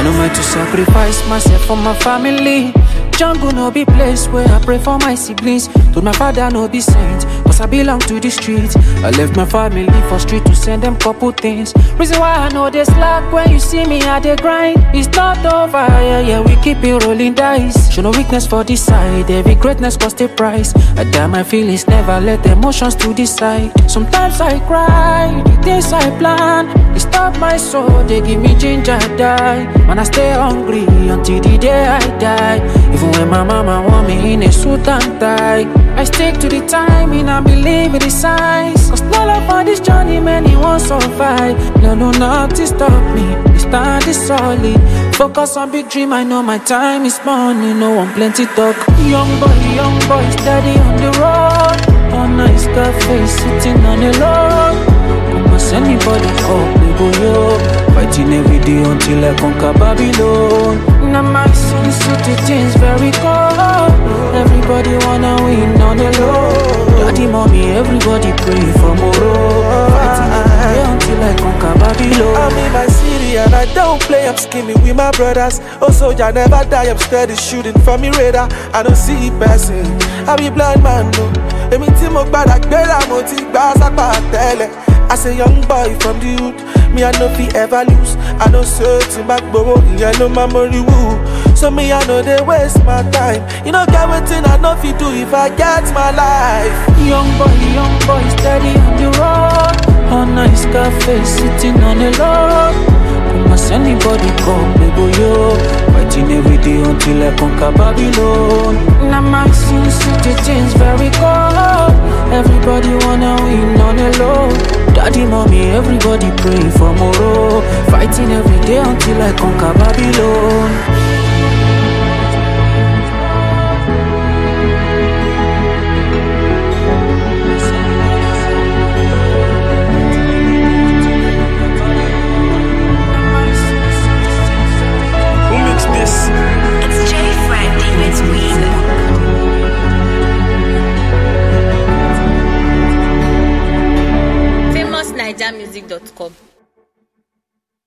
know meant to sacrifice myself for my family. Jungle no be place where I pray for my siblings. Told my father no be saint, cause I belong to the streets. I left my family for street to send them couple things. Reason why I know they slack when you see me at the grind. It's not over, yeah, we keep it rolling dice. Show no weakness for this side, every greatness cost a price. I damn my feelings, never let the emotions to decide. Sometimes I cry, the things I plan, they stop my soul, they give me ginger die. Man, I stay hungry until the day I die. Even when my mama want me in a suit and tie, I stick to the timing and believe in the signs. Cause all up on this journey, many won't survive. No, nothing stop me, this stand is solid. Focus on big dream, I know my time is money. No one plenty talk. Young boy, steady on the road. On nice cafe, sitting on the lawn. Must anybody call me go yo. Fighting every day until I conquer Babylon. Now my son city things very cold. Everybody wanna win on the low. Daddy, mommy, everybody pray for more. Fighting every day until I conquer Babylon. I'm in my city and I don't play, I'm scheming with my brothers. Also, I never die, I'm steady shooting from me radar. I don't see passing, I be blind man, no. Emi ti mo gbada gbera mo ti gba sapa tele. As a young boy from the hood, me I no fi ever lose. I know certain back borrow, I know my money woo. So me I know they waste my time. You know get wetin I know fi do if I get my life. Young boy, steady on the road. On nice cafe, sitting on the lawn. Must anybody come, me go yo. Fighting every day until I conquer Babylon. Now my sin city things very cold. Everybody wanna win on the low. Daddy, mommy, everybody pray for more. Fighting every day until I conquer Babylon.